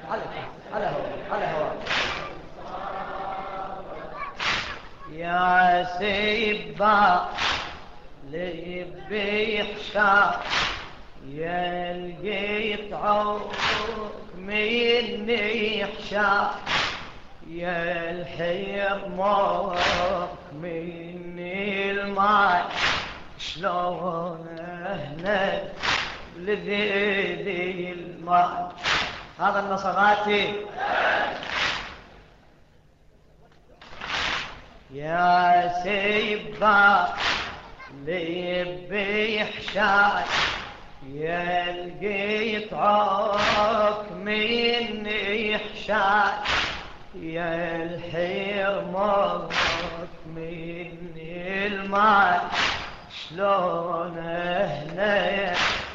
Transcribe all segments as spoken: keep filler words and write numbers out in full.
على على هو على هو يا سيبا لبي حشا يا لقيت عوق مني حشا يا الحير موق مني الماء شلون هنا لذيذي الماء. هذا النصغاتي يا سيبا لبي حشاي يا لقيت عوق مني حشاي يا الحير موق مني الماء شلون هنا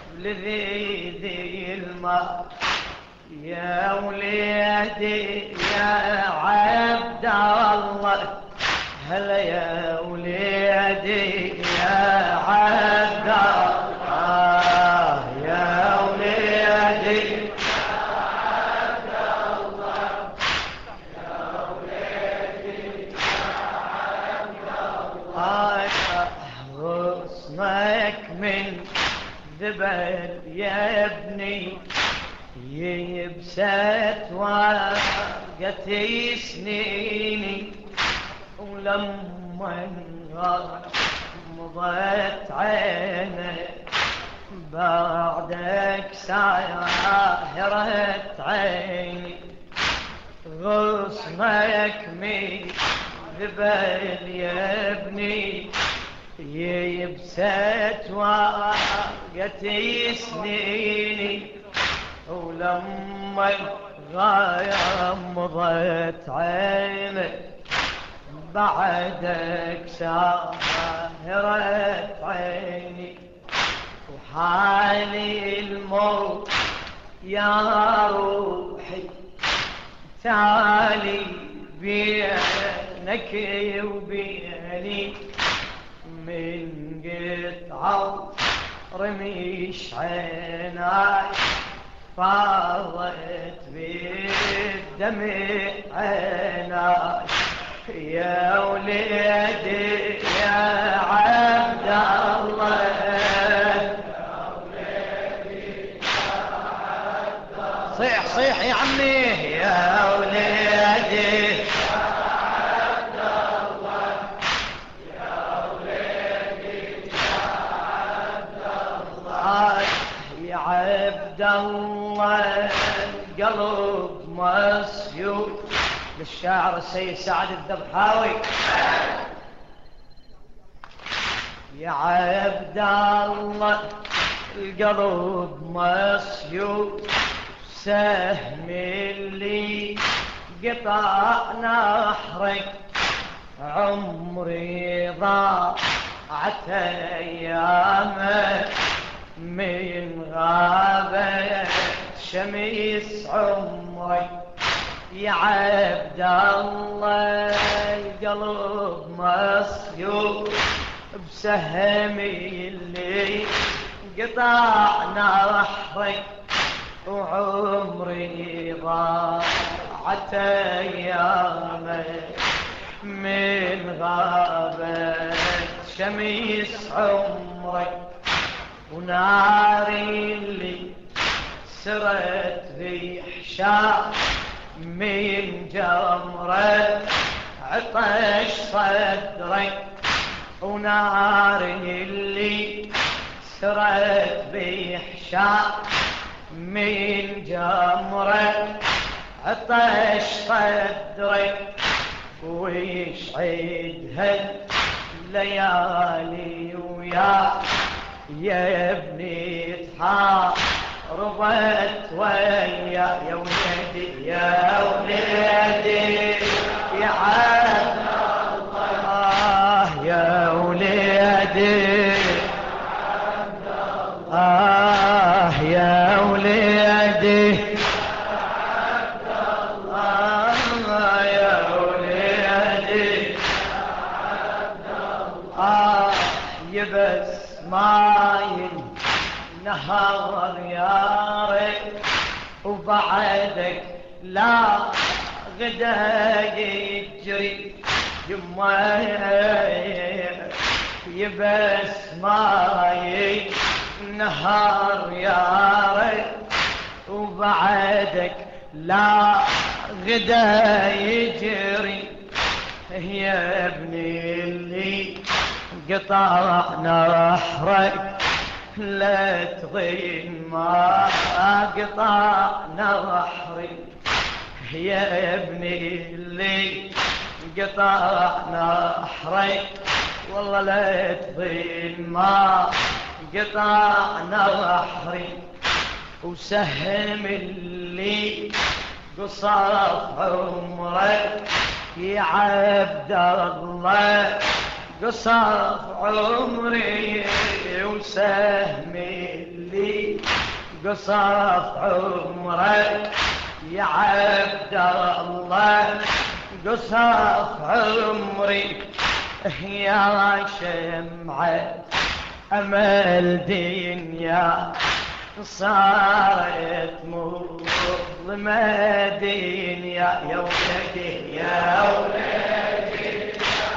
لذيذي الماء. يا وليدي يا عبد الله هلا يا وليدي يا عبد الله يا وليدي يا عبد الله يا وليدي يا عبد الله غصنك من ذبل يا ابني يبست ورقتي سنيني ولما مضت عيني بعدك ساهرت عيني غصنك من ذبل يا ابني يبست ورقتي سنيني ولما غمضت عيني بعدك ساهرت عيني وحالي الموت يا روحي تعالي بينك وبيني من قطعة رميش عيناي فاضت بالدمع عيناي يا وليدي يا عبد الله يا وليدي يا عبد الله صيح صيح يا عمي يا وليدي يا عبد الله يا وليدي يا عبد الله يا عبد الله القلب مسيوف للشاعر السيد سعد الذبحاوي. يا عبد الله القلب مسيوف سهم اللي قطع نحرك عمري ضاعت ايامه من غابة شمس عمري. يا عبد الله القلب مسيوف بسهمي اللي قطع نحرك وعمري ضاعت ايامه من غابة شمس عمري. وناري اللي سرت في حشا من جمرة عطش صدري. وناري اللي سرت بحشا من جمرة عطش صدري. ويشعدها الليالي ويا يا ابني تحاربت ويا يا وليدي يا وليدي يا عبد الله يا وليدي آه يا وليدي آه يا وليدي آه يبس ما نهار يا ريت وبعدك لا غدا يجري يما يبس ماي نهار يا ريت وبعدك لا غدا يجري يا ابني اللي قطع نحرك لا تغين ما قطع نحري يا ابني اللي قطع نحرك والله لا تغين ما قطع نحري وسهم اللي قصف عمرك يا عبد الله قصف عمري وسهم اللي قصف عمرك يا عبد الله قصف عمري يا شمعة أمل دنيا صارت مظلمة دنيا يا ولدي يا ولدي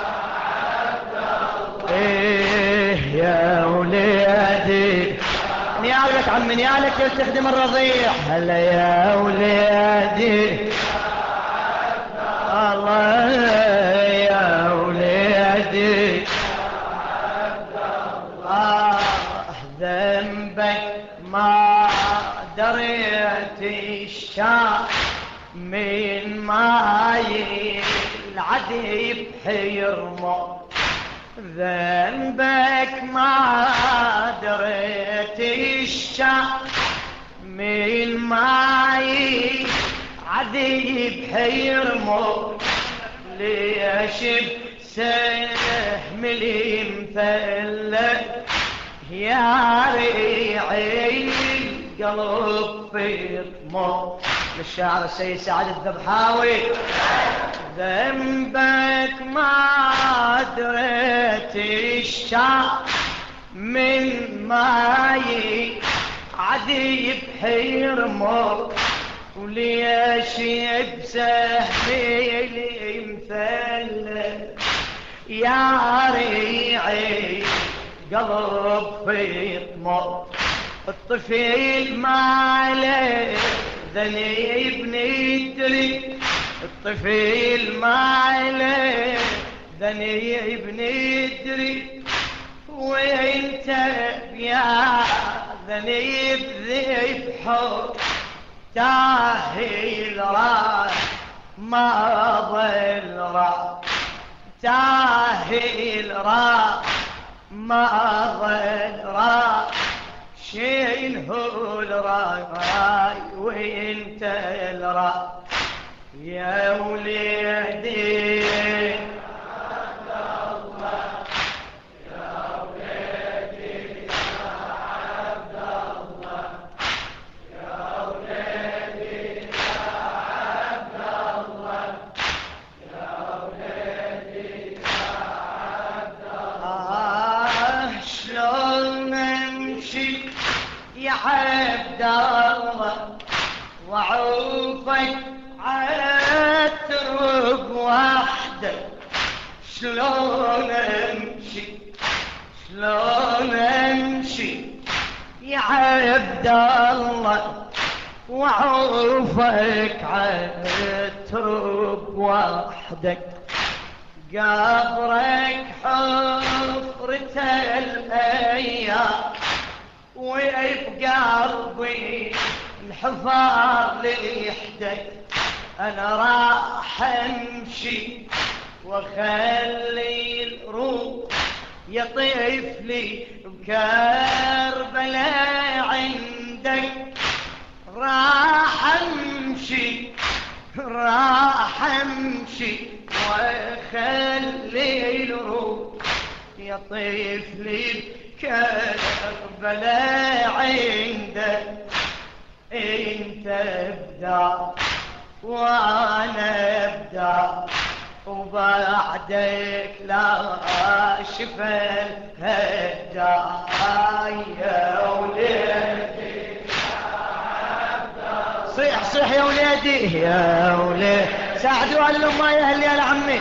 ايه يا ولدي نيالك عم نيالك تخدم الرضيع هلا يا ولدي الله يا ولدي آه ذنبك ما دريت الشام من ماي العدي بحيرمه ذنبك ما دريت الشام من ماي عدي بحيرمه ليش بسهم لي مثلث يا ريعي القلب في طموح للشاعر السيد سعد الذبحاوي ذنبك ما دريت الشام من ماي عدي بحيرمه وليش بسهمي لي مثلث يا ريعي قلب في طموح الطفيل ما له ذنيب ندري الطفيل ما له ذنيب ندري وانت يا ذنيب ذبحه تاهي راح ما ظل راح تاهي راح ما ظل راح شيل هو الراي وانت الراي يا وليدي عبد الله وعوفك عالترب وحدك شلون امشي شلون امشي يا عبد الله وعوفك عالترب وحدك قبرك حفرة الايام وبقلبي الحفار ليحدك انا راح امشي واخلي الروح يطيف لي بكربلاء عندك راح امشي راح امشي واخلي الروح يطيف لي كربلاء عندك انت ابدع وانا ابدع وبعدك لا شفا الهدى يا ولدي صيح صيح يا وليدي يا وليدي ساعدوا على الأمة يا أهلي يا عمي.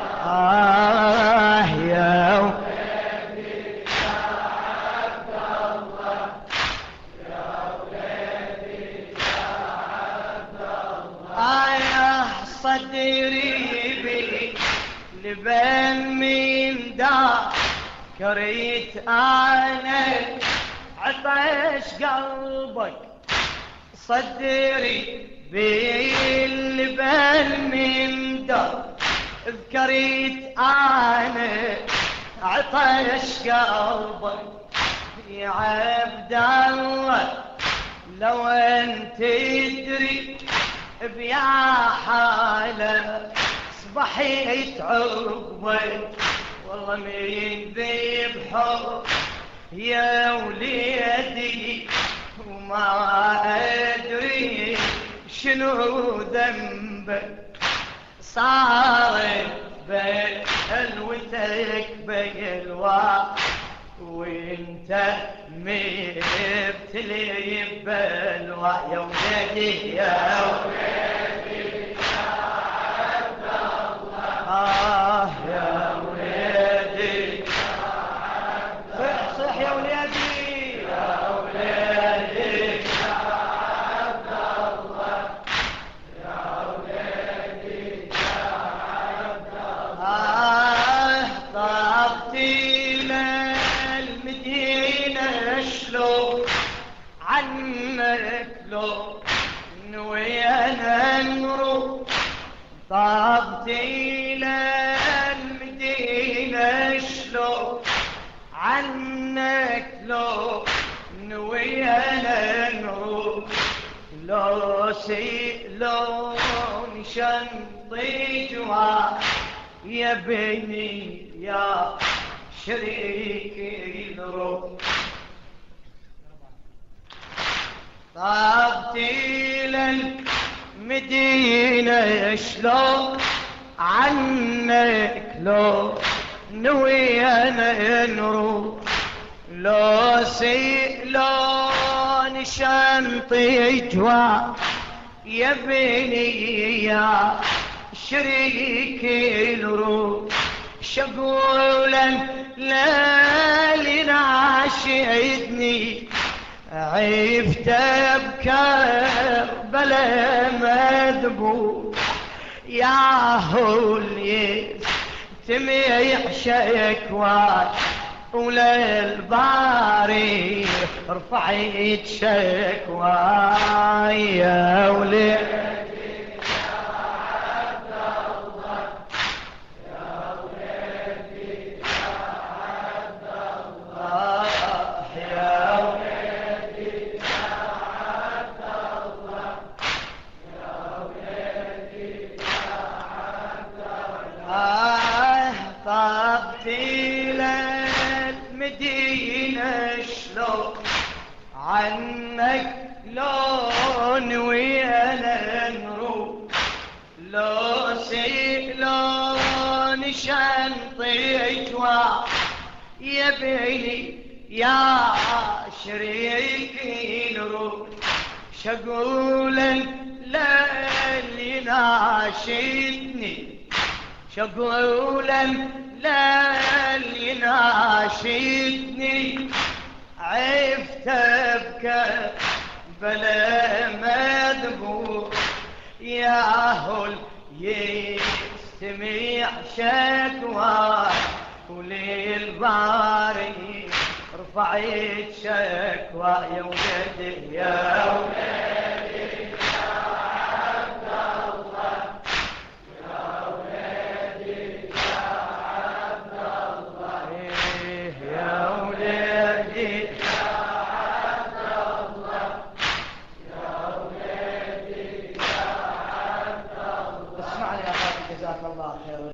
آه يا وليدي يا عبد الله يا وليدي يا عبد الله. آه صدري بي لبن من دار كريت أنا عطش قلبك صدري باللبن من دار ذكريت أنا عطش قلبك يا عبد الله لو أنت تدري بيا حالة صبحيت عقبك والله من ذبحه يا وليدي وما أدري شنو ذنبك صارت بلوتك بلوى وانت مبتلي بلوى يا وليدي يا وليدي يا عبد الله. آه يا وليدي صح صح يا وليدي يا وليدي يا عبد الله يا وليدي يا عبد الله. طابتي للمدينة شلون عنك لو نوينا نروح طابتي للمدينة شلون عنك لو نوينا نروح لو سيلون شنطي جوا يا بني يا شريكي الروح. طابتي للمدينة شلون عنك لو نوينا نروح لو سيلون شنطي جوا يا بني يا شريكي الروح. شقولا ليلي ناشدني عفت بكربلا مذبوح يا هولي تميح شكواك وللباري رفعت شكواي يا وليدي المدينة شلون عنك لون ويانا نروح لو سيلون شنطي جوا يا بني يا شريكي نروح. شقولا للي ناشدني شقولا للي ناشدني عفت بك بلا مذبوح يا هل يستمع شكوى وللباري رفعت شكوى يا ولدي يا ولدي يا عبد الله يا ولدي يا عبد الله يا ولدي يا عبد الله يا ولدي يا عبد الله. اسمعني يا اخي جزاك الله خير.